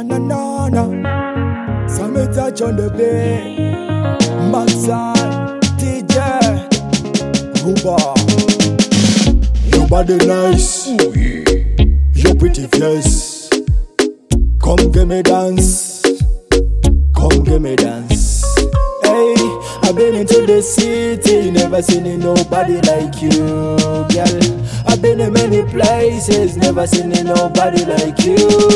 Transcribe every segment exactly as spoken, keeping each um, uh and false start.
na na na na. Summit touch on the bay. Maxan, T J, Ruba. Your body nice, ooh, yeah. Your pretty face. Come give me dance, come give me dance. Hey, I've been into the city, never seen nobody like you, girl. I've been in many places, never seen nobody like you.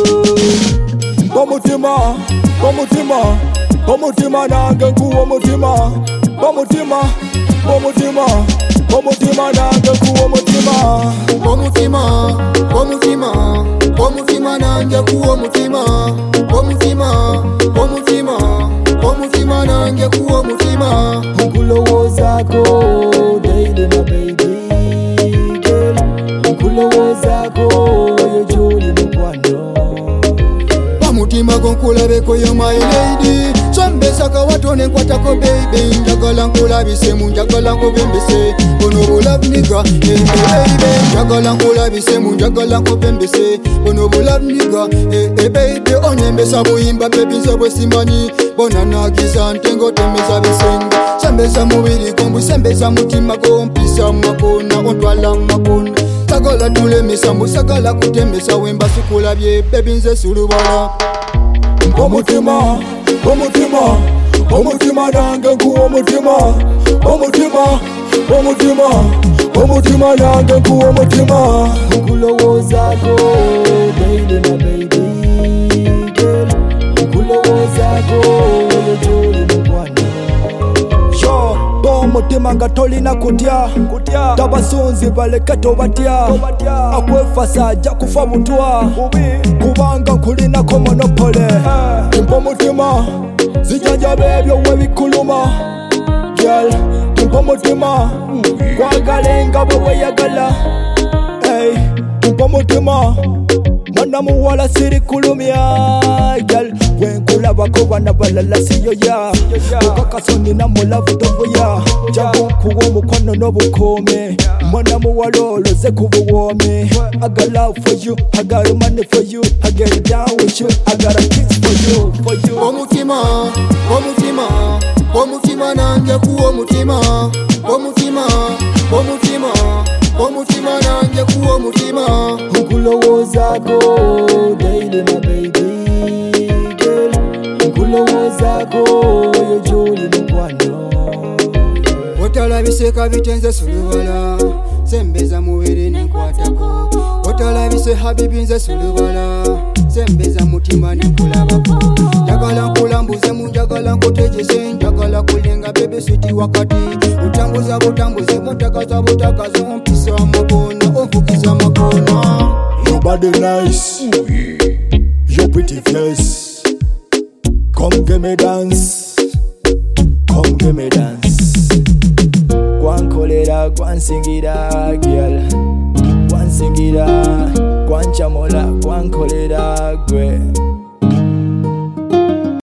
Bomutima, bomutima, bomutima nange kuwa mutima. Bomutima, bomutima, bomutima nange kuwa mutima. Bomutima, bomutima, bomutima nange kuwa mutima. Bomutima, bomutima, bomutima nange kuwa mutima. Nkulowozako daily my baby girl. Nkulowozako oyo joli mukwano. Mutima gonkulabeko yo my lady. Chambesaka watone nkwatako baby. Njagala nkulabise mu njagala nkubembese. Bono bulove nigga, hey baby. Njagala nkulabise mu njagala nkubembese. Bono bulove nigga, hey baby. Onyembesa buyimba baby nze bwe simanyi. Bona nagiza ntengo temeza bisenga. Chambesa mubiri kombu sembesa mutima kompisa makona ontwala makona. Sagala tulemesa musagala kutemesa wemba sikulabye baby nze sulubala. Bomutima, bomutima, bomutima nange kuwa mutima. Bomutima, bomutima, bomutima nange kuwa mutima. Nkulowozako daily my baby girl. Nkulowozako oyo joli mukwano. Sho, bomutima nga tolina kutya. Tabasunzi baleke tobatya. Akwefasa ajja kufa butwa. Kubanga nkulinako monopole. Timpa mutima, zijanjabe ebyo webikuluma. Girl, timpa mutima, kwagale nga bwe weyagala. Hey, timpa mutima, mwana muwala siri kulumya. Girl, wenkulabako bana balala siyoya. Ukakaso nina mulavu tovuya. Jangu nkuwa omukono n'obukome. Mwana muwala oloze kubuwome. I got love for you, I got money for you, I get it down with you, I got a kiss for you, for you. Bomutima, bomutima, bomutima nange kuwa mutima. Bomutima, bomutima, bomutima nange kuwa mutima. Nkulowozako daily my baby girl. Nkulowozako oyo joli mukwano. Otalabise kabitenze sulubala. Sembeza mubiri nenkwatako. Otalabise habibi nze sulubala. Sembeza mutima nenkulabako. Njagala nkulambuze mu njagala nkutegese. Njagala kulenga bebe sweet wakati. Utambuza butambuze mutakaza butakaza. Ompisa makona, onfukiza makona. Your body nice, ooh, yeah. Your pretty face. Come give me dance, come give me dance. Gwan kolera, gwan singira, girl. Gwan singira, gwan chamola, gwan kolera, gwe.